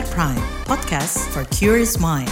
KBR Prime, podcast for curious mind.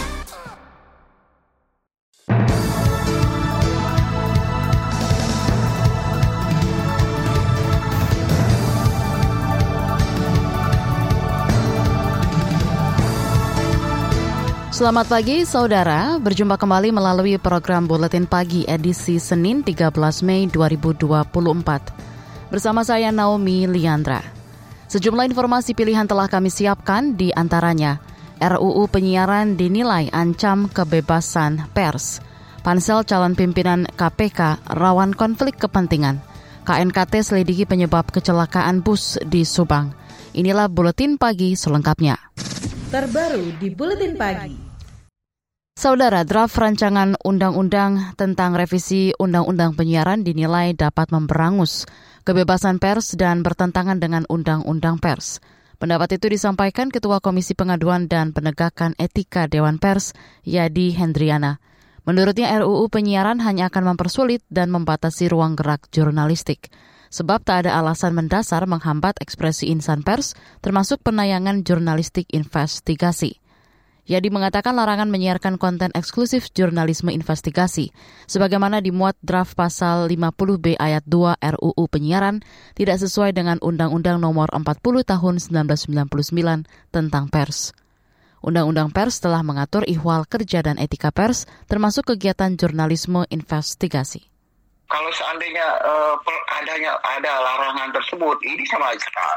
Selamat pagi saudara, berjumpa kembali melalui program Buletin Pagi edisi Senin 13 Mei 2024. Bersama saya Naomi Liandra. Sejumlah informasi pilihan telah kami siapkan, di antaranya RUU penyiaran dinilai ancam kebebasan pers, Pansel calon pimpinan KPK rawan konflik kepentingan, KNKT selidiki penyebab kecelakaan bus di Subang. Inilah Buletin Pagi selengkapnya. Terbaru di Buletin Pagi. Saudara, draft rancangan undang-undang tentang revisi undang-undang penyiaran dinilai dapat memberangus kebebasan pers dan bertentangan dengan undang-undang pers. Pendapat itu disampaikan Ketua Komisi Pengaduan dan Penegakan Etika Dewan Pers, Yadi Hendriana. Menurutnya RUU penyiaran hanya akan mempersulit dan membatasi ruang gerak jurnalistik, sebab tak ada alasan mendasar menghambat ekspresi insan pers, termasuk penayangan jurnalistik investigasi. Yadi mengatakan larangan menyiarkan konten eksklusif jurnalisme investigasi, sebagaimana dimuat draft pasal 50B ayat 2 RUU penyiaran, tidak sesuai dengan Undang-Undang Nomor 40 Tahun 1999 tentang pers. Undang-Undang pers telah mengatur ihwal kerja dan etika pers, termasuk kegiatan jurnalisme investigasi. Kalau seandainya ada larangan tersebut, ini sama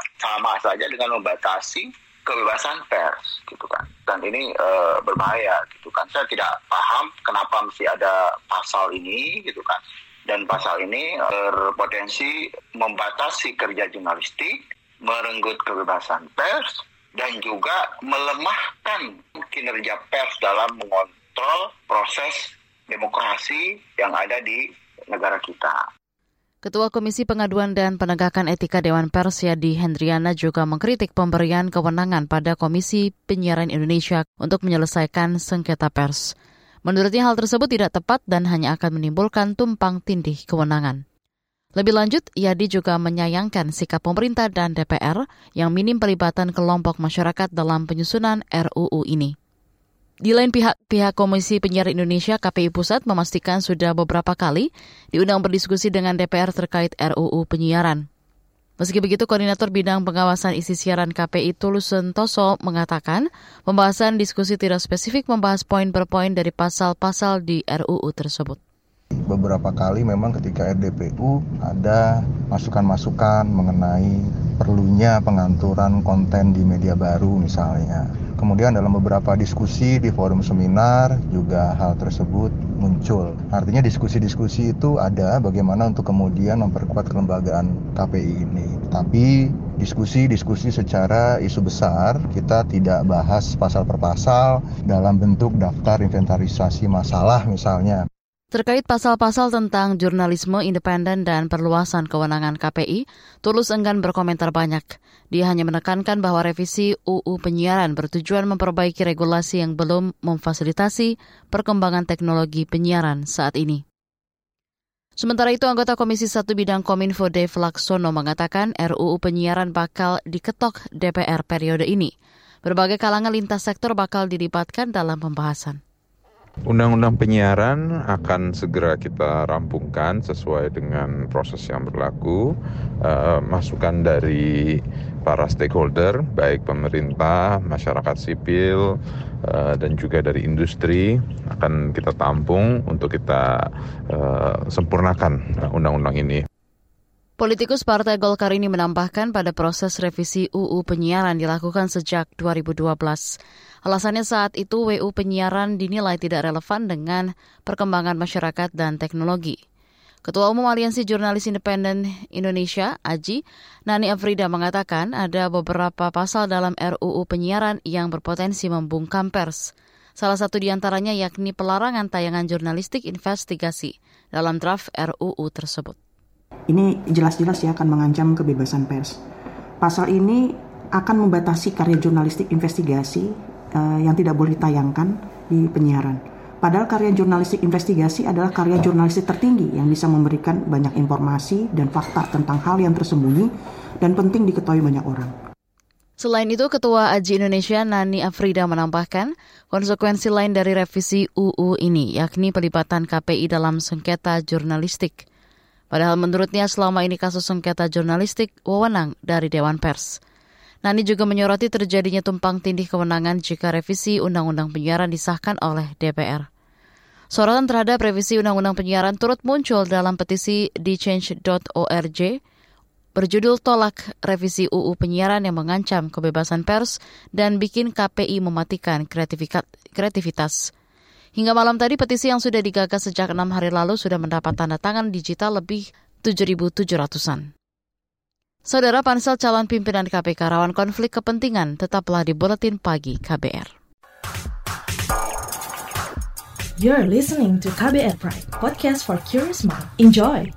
saja dengan membatasi kebebasan pers, gitu kan. Dan ini berbahaya, gitu kan. Saya tidak paham kenapa mesti ada pasal ini, gitu kan. Dan pasal ini berpotensi membatasi kerja jurnalistik, merenggut kebebasan pers, dan juga melemahkan kinerja pers dalam mengontrol proses demokrasi yang ada di negara kita. Ketua Komisi Pengaduan dan Penegakan Etika Dewan Pers, Yadi Hendriana, juga mengkritik pemberian kewenangan pada Komisi Penyiaran Indonesia untuk menyelesaikan sengketa pers. Menurutnya hal tersebut tidak tepat dan hanya akan menimbulkan tumpang tindih kewenangan. Lebih lanjut, Yadi juga menyayangkan sikap pemerintah dan DPR yang minim pelibatan kelompok masyarakat dalam penyusunan RUU ini. Di lain pihak Komisi Penyiaran Indonesia KPI Pusat memastikan sudah beberapa kali diundang berdiskusi dengan DPR terkait RUU penyiaran. Meski begitu, Koordinator Bidang Pengawasan Isi Siaran KPI Tulus Sentoso mengatakan pembahasan diskusi tidak spesifik membahas poin per poin dari pasal-pasal di RUU tersebut. Beberapa kali memang ketika RDPU ada masukan-masukan mengenai perlunya pengaturan konten di media baru misalnya. Kemudian dalam beberapa diskusi di forum seminar juga hal tersebut muncul. Artinya diskusi-diskusi itu ada bagaimana untuk kemudian memperkuat kelembagaan KPI ini. Tapi diskusi secara isu besar, kita tidak bahas pasal per pasal dalam bentuk daftar inventarisasi masalah misalnya. Terkait pasal-pasal tentang jurnalisme independen dan perluasan kewenangan KPI, Tulus enggan berkomentar banyak. Dia hanya menekankan bahwa revisi UU penyiaran bertujuan memperbaiki regulasi yang belum memfasilitasi perkembangan teknologi penyiaran saat ini. Sementara itu, anggota Komisi 1 Bidang Kominfo Dave Laksono mengatakan RUU penyiaran bakal diketok DPR periode ini. Berbagai kalangan lintas sektor bakal dilibatkan dalam pembahasan. Undang-undang penyiaran akan segera kita rampungkan sesuai dengan proses yang berlaku. Masukan dari para stakeholder, baik pemerintah, masyarakat sipil, dan juga dari industri akan kita tampung untuk kita sempurnakan undang-undang ini. Politikus Partai Golkar ini menambahkan pada proses revisi UU penyiaran dilakukan sejak 2012. Alasannya saat itu WU penyiaran dinilai tidak relevan dengan perkembangan masyarakat dan teknologi. Ketua Umum Aliansi Jurnalis Independen Indonesia, AJI, Nani Afrida mengatakan ada beberapa pasal dalam RUU penyiaran yang berpotensi membungkam pers. Salah satu di antaranya yakni pelarangan tayangan jurnalistik investigasi dalam draft RUU tersebut. Ini jelas-jelas ya akan mengancam kebebasan pers. Pasal ini akan membatasi karya jurnalistik investigasi yang tidak boleh ditayangkan di penyiaran. Padahal karya jurnalistik investigasi adalah karya jurnalistik tertinggi yang bisa memberikan banyak informasi dan fakta tentang hal yang tersembunyi dan penting diketahui banyak orang. Selain itu, Ketua AJI Indonesia Nani Afrida menambahkan konsekuensi lain dari revisi UU ini, yakni pelibatan KPI dalam sengketa jurnalistik. Padahal menurutnya selama ini kasus sengketa jurnalistik wewenang dari Dewan Pers. Nani juga menyoroti terjadinya tumpang tindih kewenangan jika revisi Undang-Undang Penyiaran disahkan oleh DPR. Sorotan terhadap revisi Undang-Undang Penyiaran turut muncul dalam petisi di change.org berjudul Tolak Revisi UU Penyiaran yang mengancam kebebasan pers dan bikin KPI mematikan kreativitas. Hingga malam tadi petisi yang sudah digagas sejak 6 hari lalu sudah mendapat tanda tangan digital lebih 7.700-an. Saudara, Pansel calon pimpinan KPK rawan konflik kepentingan tetaplah di Buletin Pagi KBR. You're listening to KBR Pride, podcast for curious mind. Enjoy!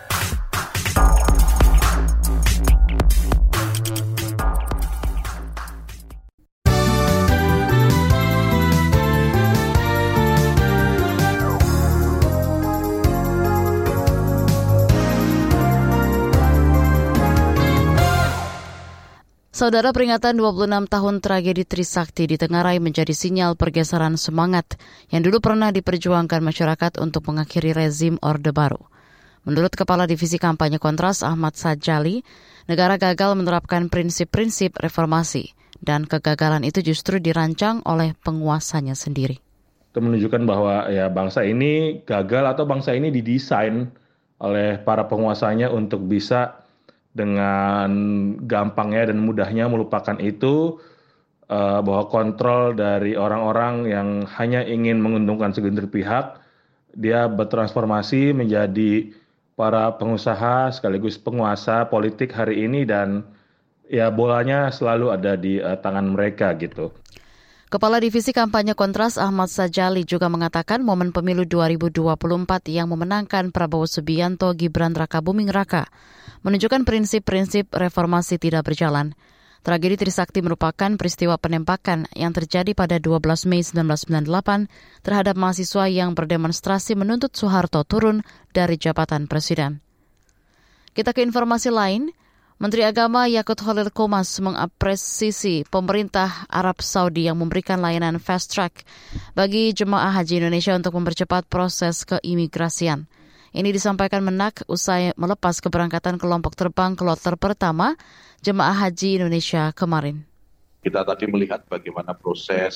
Saudara, peringatan 26 tahun tragedi Trisakti di Tenggarai menjadi sinyal pergeseran semangat yang dulu pernah diperjuangkan masyarakat untuk mengakhiri rezim Orde Baru. Menurut Kepala Divisi Kampanye Kontras Ahmad Sajali, negara gagal menerapkan prinsip-prinsip reformasi dan kegagalan itu justru dirancang oleh penguasanya sendiri. Itu menunjukkan bahwa ya bangsa ini gagal atau bangsa ini didesain oleh para penguasanya untuk bisa dengan gampangnya dan mudahnya melupakan itu, bahwa kontrol dari orang-orang yang hanya ingin menguntungkan segelintir pihak, dia bertransformasi menjadi para pengusaha sekaligus penguasa politik hari ini dan ya bolanya selalu ada di tangan mereka gitu. Kepala Divisi Kampanye Kontras Ahmad Sajali juga mengatakan momen pemilu 2024 yang memenangkan Prabowo Subianto Gibran Rakabuming Raka menunjukkan prinsip-prinsip reformasi tidak berjalan. Tragedi Trisakti merupakan peristiwa penembakan yang terjadi pada 12 Mei 1998 terhadap mahasiswa yang berdemonstrasi menuntut Soeharto turun dari jabatan presiden. Kita ke informasi lain. Menteri Agama Yakut Holil Qomas mengapresiasi pemerintah Arab Saudi yang memberikan layanan fast track bagi jemaah haji Indonesia untuk mempercepat proses keimigrasian. Ini disampaikan Menak usai melepas keberangkatan kelompok terbang kloter pertama jemaah haji Indonesia kemarin. Kita tadi melihat bagaimana proses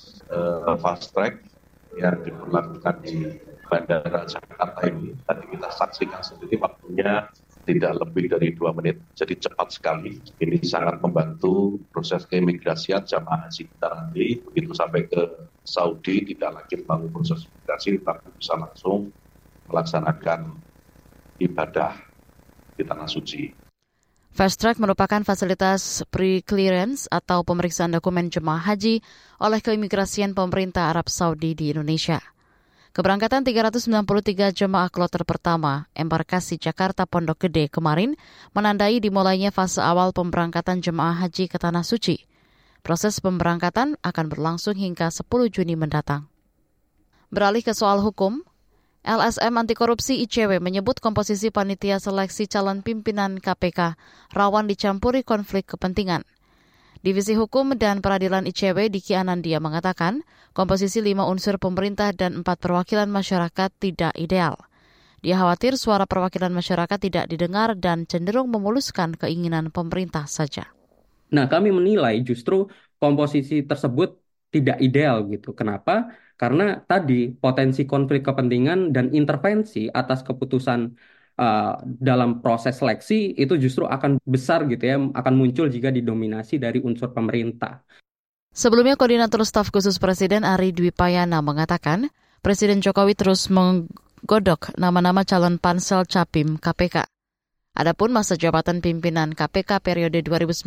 fast track yang diberlakukan di Bandara Jakarta ini. Tadi kita saksikan sendiri waktunya tidak lebih dari 2 menit, jadi cepat sekali. Ini sangat membantu proses keimigrasian jamaah haji kita nanti. Begitu sampai ke Saudi, tidak lagi melalui proses imigrasi, tapi bisa langsung melaksanakan ibadah di Tanah Suci. Fast Track merupakan fasilitas pre-clearance atau pemeriksaan dokumen jemaah haji oleh keimigrasian pemerintah Arab Saudi di Indonesia. Keberangkatan 393 jemaah kloter pertama embarkasi Jakarta Pondok Gede kemarin menandai dimulainya fase awal pemberangkatan jemaah haji ke Tanah Suci. Proses pemberangkatan akan berlangsung hingga 10 Juni mendatang. Beralih ke soal hukum, LSM Anti Korupsi ICW menyebut komposisi panitia seleksi calon pimpinan KPK rawan dicampuri konflik kepentingan. Divisi Hukum dan Peradilan ICW Diki Anandia mengatakan komposisi 5 unsur pemerintah dan 4 perwakilan masyarakat tidak ideal. Dia khawatir suara perwakilan masyarakat tidak didengar dan cenderung memuluskan keinginan pemerintah saja. Nah, kami menilai justru komposisi tersebut tidak ideal gitu. Kenapa? Karena tadi potensi konflik kepentingan dan intervensi atas keputusan dalam proses seleksi itu justru akan besar gitu ya, akan muncul jika didominasi dari unsur pemerintah. Sebelumnya, Koordinator Staf Khusus Presiden Ari Dwi Payana mengatakan Presiden Jokowi terus menggodok nama-nama calon pansel Capim KPK. Adapun masa jabatan pimpinan KPK periode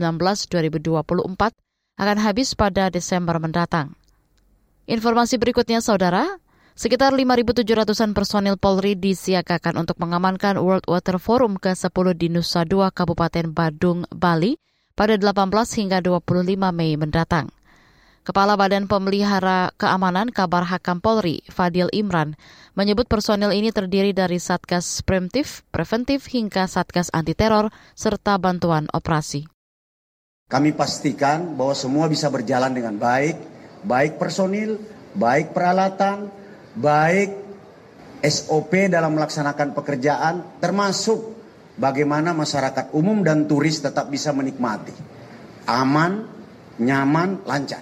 2019-2024 akan habis pada Desember mendatang. Informasi berikutnya, Saudara. Sekitar 5.700-an personil Polri disiagakan untuk mengamankan World Water Forum ke-10 di Nusa Dua, Kabupaten Badung, Bali pada 18 hingga 25 Mei mendatang. Kepala Badan Pemelihara Keamanan Kabar Hakam Polri, Fadil Imran, menyebut personil ini terdiri dari Satgas Preventif hingga Satgas Anti Teror serta bantuan operasi. Kami pastikan bahwa semua bisa berjalan dengan baik, baik personil, baik peralatan, baik SOP dalam melaksanakan pekerjaan, termasuk bagaimana masyarakat umum dan turis tetap bisa menikmati. Aman, nyaman, lancar.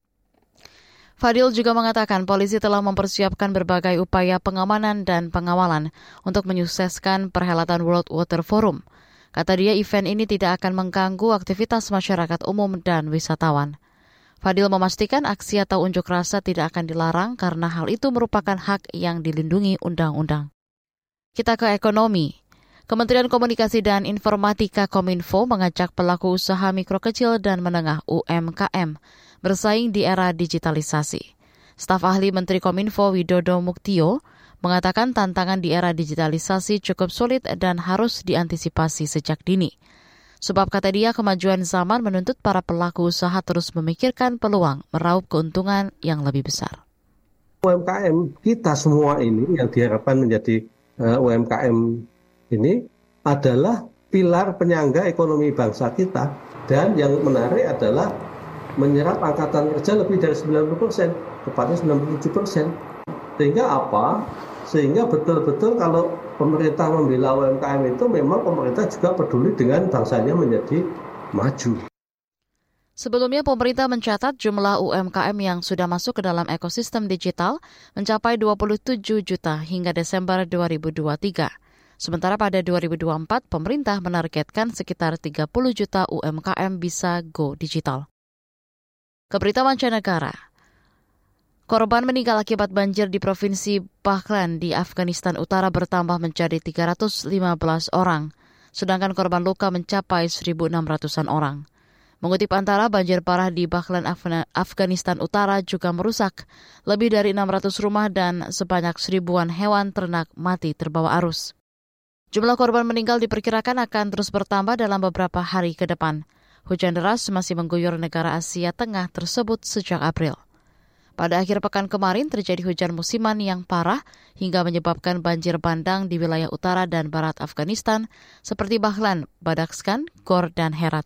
Fadil juga mengatakan polisi telah mempersiapkan berbagai upaya pengamanan dan pengawalan untuk menyukseskan perhelatan World Water Forum. Kata dia, event ini tidak akan mengganggu aktivitas masyarakat umum dan wisatawan. Fadil memastikan aksi atau unjuk rasa tidak akan dilarang karena hal itu merupakan hak yang dilindungi undang-undang. Kita ke ekonomi. Kementerian Komunikasi dan Informatika Kominfo mengajak pelaku usaha mikro kecil dan menengah UMKM bersaing di era digitalisasi. Staf ahli Menteri Kominfo Widodo Muktio mengatakan tantangan di era digitalisasi cukup sulit dan harus diantisipasi sejak dini. Sebab kata dia kemajuan zaman menuntut para pelaku usaha terus memikirkan peluang meraup keuntungan yang lebih besar. UMKM kita semua ini yang diharapkan menjadi UMKM ini adalah pilar penyangga ekonomi bangsa kita. Dan yang menarik adalah menyerap angkatan kerja lebih dari 90%, tepatnya 97%. Sehingga apa? Sehingga betul-betul kalau pemerintah membela UMKM itu memang pemerintah juga peduli dengan bangsanya menjadi maju. Sebelumnya pemerintah mencatat jumlah UMKM yang sudah masuk ke dalam ekosistem digital mencapai 27 juta hingga Desember 2023. Sementara pada 2024 pemerintah menargetkan sekitar 30 juta UMKM bisa go digital. Ke berita mancanegara. Korban meninggal akibat banjir di Provinsi Baghlan di Afghanistan Utara bertambah menjadi 315 orang, sedangkan korban luka mencapai 1.600-an orang. Mengutip Antara, banjir parah di Baghlan, Afghanistan Utara juga merusak lebih dari 600 rumah dan sebanyak 1.000-an hewan ternak mati terbawa arus. Jumlah korban meninggal diperkirakan akan terus bertambah dalam beberapa hari ke depan. Hujan deras masih mengguyur negara Asia Tengah tersebut sejak April. Pada akhir pekan kemarin terjadi hujan musiman yang parah hingga menyebabkan banjir bandang di wilayah utara dan barat Afghanistan seperti Baghlan, Badakhshan, Ghor, dan Herat.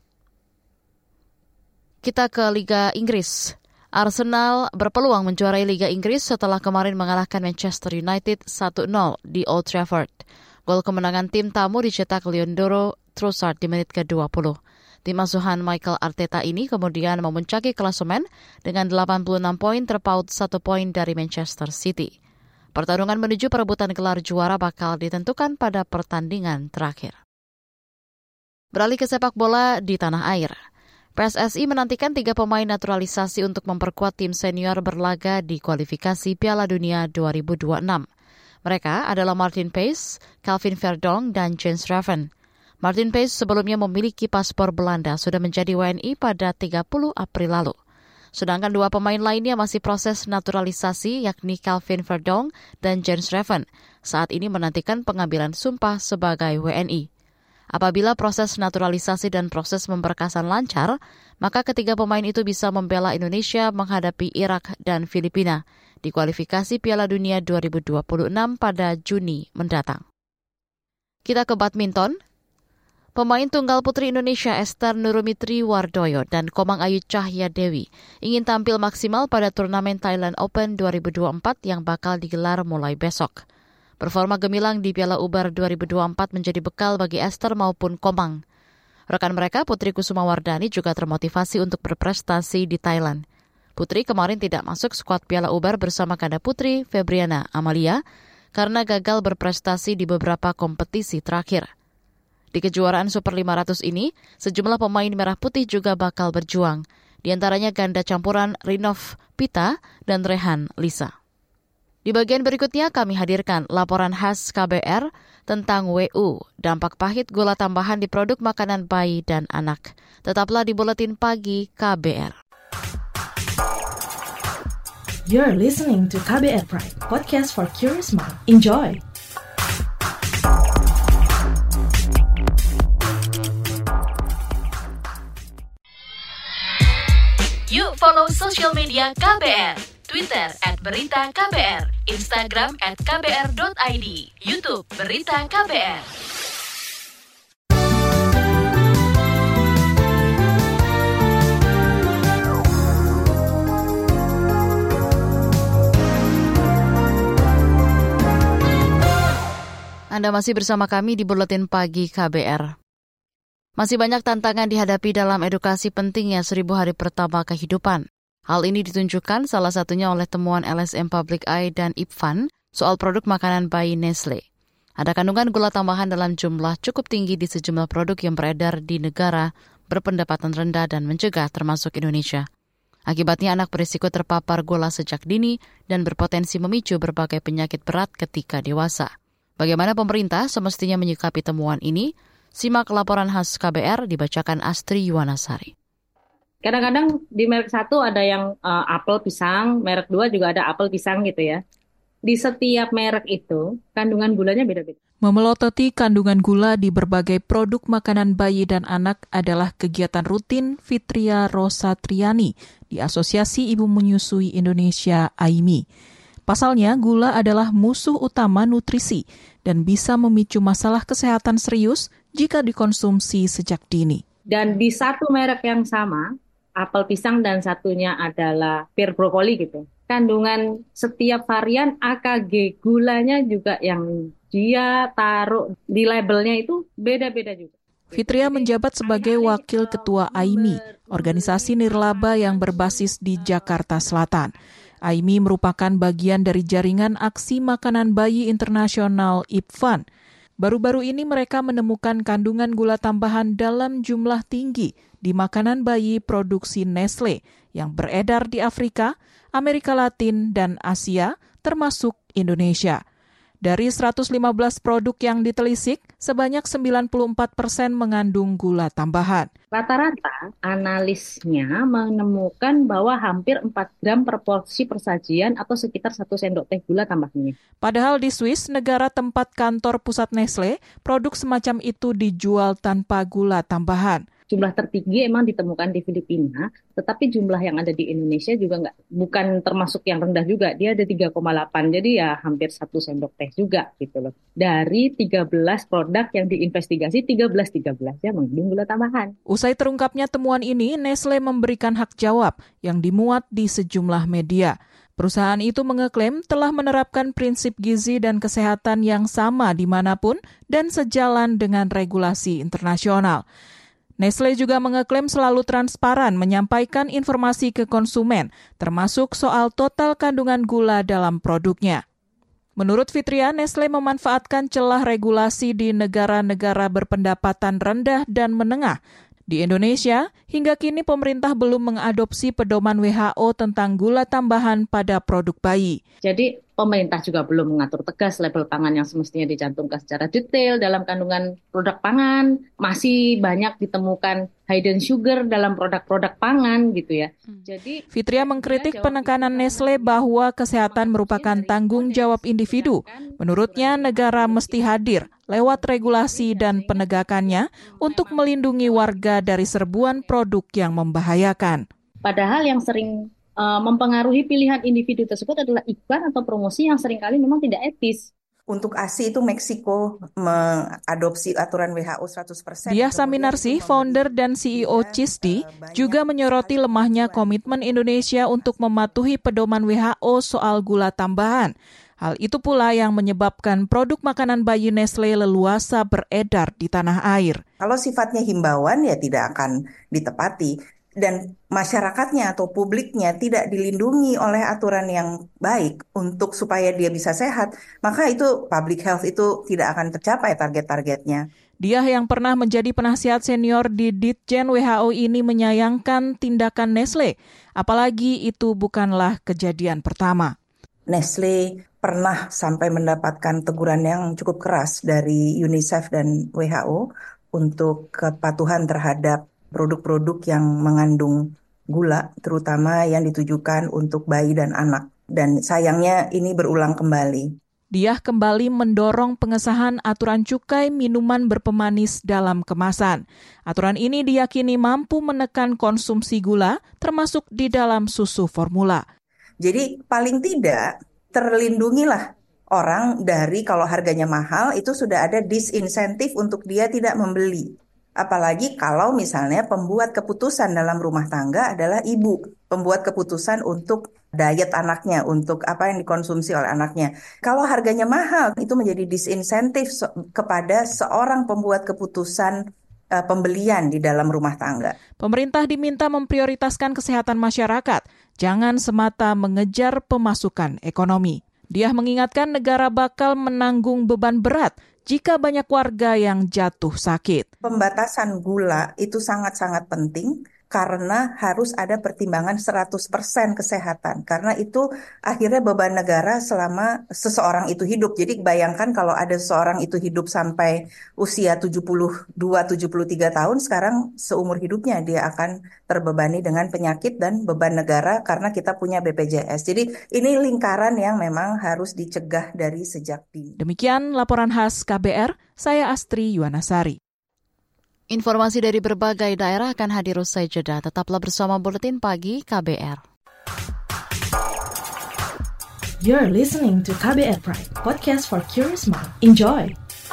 Kita ke Liga Inggris. Arsenal berpeluang menjuarai Liga Inggris setelah kemarin mengalahkan Manchester United 1-0 di Old Trafford. Gol kemenangan tim tamu dicetak Leandro Trossard di menit ke-20. Tim asuhan Mikel Arteta ini kemudian memuncaki klasemen dengan 86 poin terpaut 1 poin dari Manchester City. Pertarungan menuju perebutan gelar juara bakal ditentukan pada pertandingan terakhir. Beralih ke sepak bola di tanah air. PSSI menantikan 3 pemain naturalisasi untuk memperkuat tim senior berlaga di kualifikasi Piala Dunia 2026. Mereka adalah Martin Paes, Calvin Verdong, dan Jens Raven. Martin Paes sebelumnya memiliki paspor Belanda, sudah menjadi WNI pada 30 April lalu. Sedangkan 2 pemain lainnya masih proses naturalisasi, yakni Calvin Verdong dan Jens Raven. Saat ini menantikan pengambilan sumpah sebagai WNI. Apabila proses naturalisasi dan proses pemberkasan lancar, maka ketiga pemain itu bisa membela Indonesia menghadapi Irak dan Filipina di kualifikasi Piala Dunia 2026 pada Juni mendatang. Kita ke badminton. Pemain tunggal putri Indonesia Esther Nurumitri Wardoyo dan Komang Ayu Cahya Dewi ingin tampil maksimal pada turnamen Thailand Open 2024 yang bakal digelar mulai besok. Performa gemilang di Piala Uber 2024 menjadi bekal bagi Esther maupun Komang. Rekan mereka Putri Kusumawardani juga termotivasi untuk berprestasi di Thailand. Putri kemarin tidak masuk skuad Piala Uber bersama ganda putri Febriana Amalia karena gagal berprestasi di beberapa kompetisi terakhir. Di kejuaraan Super 500 ini, sejumlah pemain merah putih juga bakal berjuang, di antaranya ganda campuran Rinov Pita dan Rehan Lisa. Di bagian berikutnya kami hadirkan laporan khas KBR tentang WU, dampak pahit gula tambahan di produk makanan bayi dan anak. Tetaplah di Buletin Pagi KBR. You're listening to KBR Pride, podcast for curious mind. Enjoy! Yuk follow social media KBR, Twitter @beritaKBR, Instagram @kbr.id, YouTube Berita KBR. Anda masih bersama kami di Buletin Pagi KBR. Masih banyak tantangan dihadapi dalam edukasi pentingnya 1000 hari pertama kehidupan. Hal ini ditunjukkan salah satunya oleh temuan LSM Public Eye dan IPFAN soal produk makanan bayi Nestle. Ada kandungan gula tambahan dalam jumlah cukup tinggi di sejumlah produk yang beredar di negara berpendapatan rendah dan mencegah termasuk Indonesia. Akibatnya anak berisiko terpapar gula sejak dini dan berpotensi memicu berbagai penyakit berat ketika dewasa. Bagaimana pemerintah semestinya menyikapi temuan ini? Simak laporan khas KBR dibacakan Astri Yuwanasari. Kadang-kadang di merek 1 ada yang apel pisang, merek 2 juga ada apel pisang gitu ya. Di setiap merek itu kandungan gulanya beda-beda. Memelototi kandungan gula di berbagai produk makanan bayi dan anak adalah kegiatan rutin Fitria Rosatriani di Asosiasi Ibu Menyusui Indonesia AIMI. Pasalnya, gula adalah musuh utama nutrisi dan bisa memicu masalah kesehatan serius jika dikonsumsi sejak dini. Dan di satu merek yang sama, apel pisang dan satunya adalah pir brokoli gitu. Kandungan setiap varian AKG gulanya juga yang dia taruh di labelnya itu beda-beda juga. Fitria menjabat sebagai Wakil Ketua AIMI, organisasi nirlaba yang berbasis di Jakarta Selatan. AIMI merupakan bagian dari jaringan aksi makanan bayi internasional IPFAN. Baru-baru ini mereka menemukan kandungan gula tambahan dalam jumlah tinggi di makanan bayi produksi Nestle yang beredar di Afrika, Amerika Latin, dan Asia, termasuk Indonesia. Dari 115 produk yang ditelisik, sebanyak 94% mengandung gula tambahan. Rata-rata analisnya menemukan bahwa hampir 4 gram per porsi persajian atau sekitar 1 sendok teh gula tambahnya. Padahal di Swiss, negara tempat kantor pusat Nestle, produk semacam itu dijual tanpa gula tambahan. Jumlah tertinggi emang ditemukan di Filipina, tetapi jumlah yang ada di Indonesia juga bukan termasuk yang rendah juga. Dia ada 3,8, jadi ya hampir 1 sendok teh juga gitu loh. Dari 13 produk yang diinvestigasi, 13 ya mengandung gula tambahan. Usai terungkapnya temuan ini, Nestle memberikan hak jawab yang dimuat di sejumlah media. Perusahaan itu mengeklaim telah menerapkan prinsip gizi dan kesehatan yang sama dimanapun dan sejalan dengan regulasi internasional. Nestle juga mengeklaim selalu transparan menyampaikan informasi ke konsumen, termasuk soal total kandungan gula dalam produknya. Menurut Fitria, Nestle memanfaatkan celah regulasi di negara-negara berpendapatan rendah dan menengah. Di Indonesia, hingga kini pemerintah belum mengadopsi pedoman WHO tentang gula tambahan pada produk bayi. Jadi pemerintah juga belum mengatur tegas label pangan yang semestinya dicantumkan secara detail dalam kandungan produk pangan. Masih banyak ditemukan hidden sugar dalam produk-produk pangan gitu ya. Jadi Fitria mengkritik penekanan Nestle bahwa kesehatan merupakan tanggung jawab individu. Menurutnya, negara mesti hadir lewat regulasi dan penegakannya untuk melindungi warga dari serbuan produk yang membahayakan. Padahal yang sering mempengaruhi pilihan individu tersebut adalah iklan atau promosi yang seringkali memang tidak etis. Untuk ASI itu Meksiko mengadopsi aturan WHO 100%. Diah Saminarsi, founder dan CEO CISDI, juga menyoroti lemahnya komitmen Indonesia untuk mematuhi pedoman WHO soal gula tambahan. Hal itu pula yang menyebabkan produk makanan bayi Nestle leluasa beredar di tanah air. Kalau sifatnya himbauan ya tidak akan ditepati. Dan masyarakatnya atau publiknya tidak dilindungi oleh aturan yang baik untuk supaya dia bisa sehat, maka itu public health itu tidak akan tercapai target-targetnya. Dia yang pernah menjadi penasihat senior di Ditjen WHO ini menyayangkan tindakan Nestle, apalagi itu bukanlah kejadian pertama. Nestle pernah sampai mendapatkan teguran yang cukup keras dari UNICEF dan WHO untuk kepatuhan terhadap produk-produk yang mengandung gula, terutama yang ditujukan untuk bayi dan anak. Dan sayangnya ini berulang kembali. Dia kembali mendorong pengesahan aturan cukai minuman berpemanis dalam kemasan. Aturan ini diyakini mampu menekan konsumsi gula, termasuk di dalam susu formula. Jadi paling tidak terlindungilah orang dari kalau harganya mahal, itu sudah ada disinsentif untuk dia tidak membeli. Apalagi kalau misalnya pembuat keputusan dalam rumah tangga adalah ibu, pembuat keputusan untuk diet anaknya, untuk apa yang dikonsumsi oleh anaknya. Kalau harganya mahal, itu menjadi disinsentif kepada seorang pembuat keputusan pembelian di dalam rumah tangga. Pemerintah diminta memprioritaskan kesehatan masyarakat, jangan semata mengejar pemasukan ekonomi. Dia mengingatkan negara bakal menanggung beban berat jika banyak warga yang jatuh sakit. Pembatasan gula itu sangat-sangat penting karena harus ada pertimbangan 100% kesehatan. Karena itu akhirnya beban negara selama seseorang itu hidup. Jadi bayangkan kalau ada seseorang itu hidup sampai usia 72-73 tahun, sekarang seumur hidupnya dia akan terbebani dengan penyakit dan beban negara karena kita punya BPJS. Jadi ini lingkaran yang memang harus dicegah dari sejak dini. Demikian laporan khas KBR, saya Astri Yuwanasari. Informasi dari berbagai daerah akan hadir usai jeda. Tetaplah bersama Buletin Pagi KBR. You're listening to KBR Prime, podcast for curious mind. Enjoy!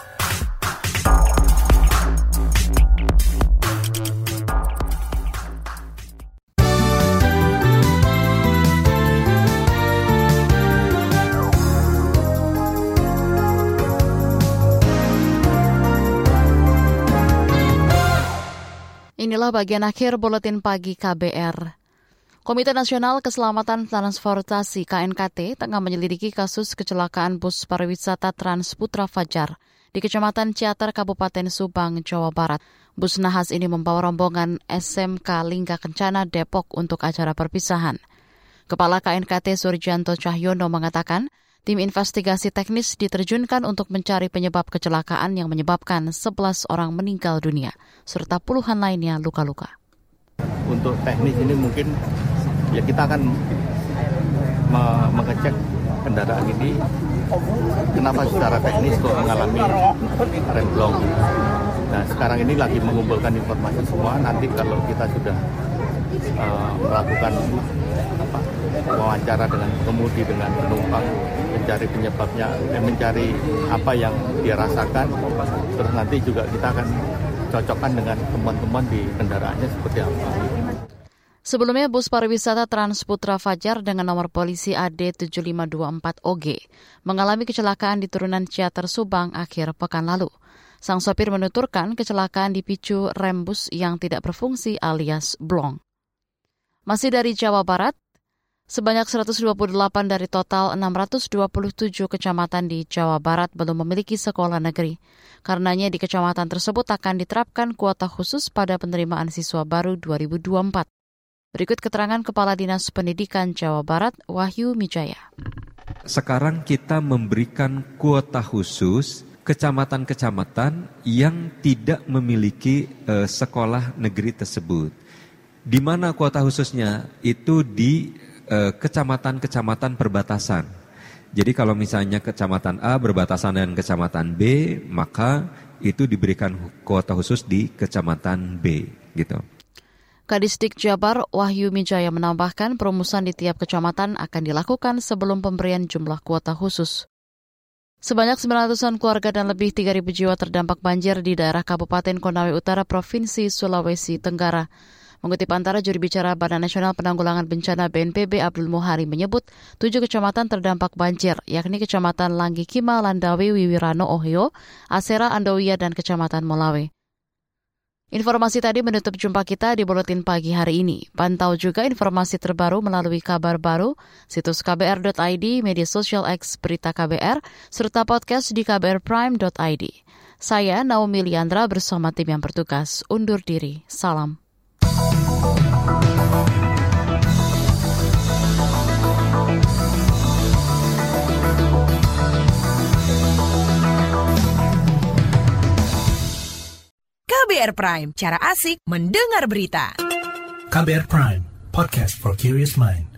Inilah bagian akhir Buletin Pagi KBR. Komite Nasional Keselamatan Transportasi KNKT tengah menyelidiki kasus kecelakaan bus pariwisata Trans Putra Fajar di Kecamatan Ciater, Kabupaten Subang, Jawa Barat. Bus nahas ini membawa rombongan SMK Lingga Kencana Depok untuk acara perpisahan. Kepala KNKT Surjanto Cahyono mengatakan, tim investigasi teknis diterjunkan untuk mencari penyebab kecelakaan yang menyebabkan 11 orang meninggal dunia, serta puluhan lainnya luka-luka. Untuk teknis ini mungkin ya kita akan mengecek kendaraan ini kenapa secara teknis kok mengalami remblong. Nah sekarang ini lagi mengumpulkan informasi semua, nanti kalau kita sudah melakukan wawancara dengan pengemudi, dengan penumpang, mencari penyebabnya, mencari apa yang dia rasakan, terus nanti juga kita akan cocokkan dengan teman-teman di kendaraannya seperti apa. Sebelumnya, bus pariwisata Trans Putra Fajar dengan nomor polisi AD7524OG mengalami kecelakaan di turunan Ciater Subang akhir pekan lalu. Sang sopir menuturkan kecelakaan dipicu rem bus yang tidak berfungsi alias blong. Masih dari Jawa Barat, sebanyak 128 dari total 627 kecamatan di Jawa Barat belum memiliki sekolah negeri. Karenanya di kecamatan tersebut akan diterapkan kuota khusus pada penerimaan siswa baru 2024. Berikut keterangan Kepala Dinas Pendidikan Jawa Barat, Wahyu Mijaya. Sekarang kita memberikan kuota khusus kecamatan-kecamatan yang tidak memiliki sekolah negeri tersebut. Di mana kuota khususnya? Itu di kecamatan-kecamatan perbatasan. Jadi kalau misalnya kecamatan A berbatasan dengan kecamatan B, maka itu diberikan kuota khusus di kecamatan B, gitu. Kadisdik Jabar Wahyu Mijaya menambahkan perumusan di tiap kecamatan akan dilakukan sebelum pemberian jumlah kuota khusus. Sebanyak 900-an keluarga dan lebih 3.000 jiwa terdampak banjir di daerah Kabupaten Konawe Utara, Provinsi Sulawesi Tenggara. Mengutip antara juru bicara Badan Nasional Penanggulangan Bencana BNPB Abdul Muhari menyebut 7 kecamatan terdampak banjir, yakni Kecamatan Langgi Kima, Landawi, Wiwirano, Ohio, Asera, Andowia, dan Kecamatan Molawe. Informasi tadi menutup jumpa kita di Buletin Pagi hari ini. Pantau juga informasi terbaru melalui kabar baru, situs kbr.id, media sosial X Berita KBR, serta podcast di kbrprime.id. Saya Naomi Liandra bersama tim yang bertugas undur diri. Salam. KBR Prime, cara asik mendengar berita. KBR Prime, podcast for curious mind.